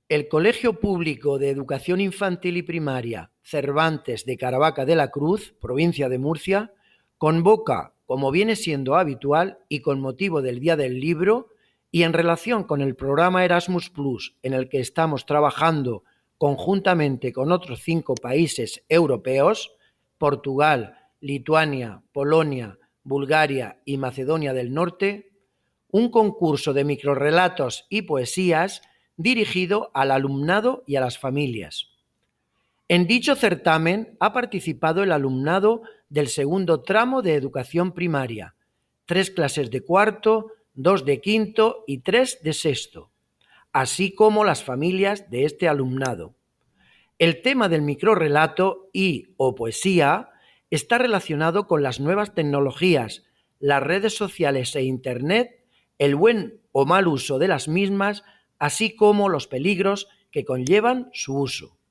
El Colegio Público de Educación Infantil y Primaria Cervantes de Caravaca de la Cruz, provincia de Murcia, convoca, como viene siendo habitual y con motivo del Día del Libro y en relación con el programa Erasmus Plus, en el que estamos trabajando conjuntamente con otros 5 países europeos, Portugal, Lituania, Polonia, Bulgaria y Macedonia del Norte, un concurso de microrrelatos y poesías dirigido al alumnado y a las familias. En dicho certamen ha participado el alumnado del segundo tramo de educación primaria, 3 clases de cuarto, 2 de quinto y 3 de sexto, así como las familias de este alumnado. El tema del microrrelato y o poesía está relacionado con las nuevas tecnologías, las redes sociales e Internet, el buen o mal uso de las mismas, así como los peligros que conllevan su uso.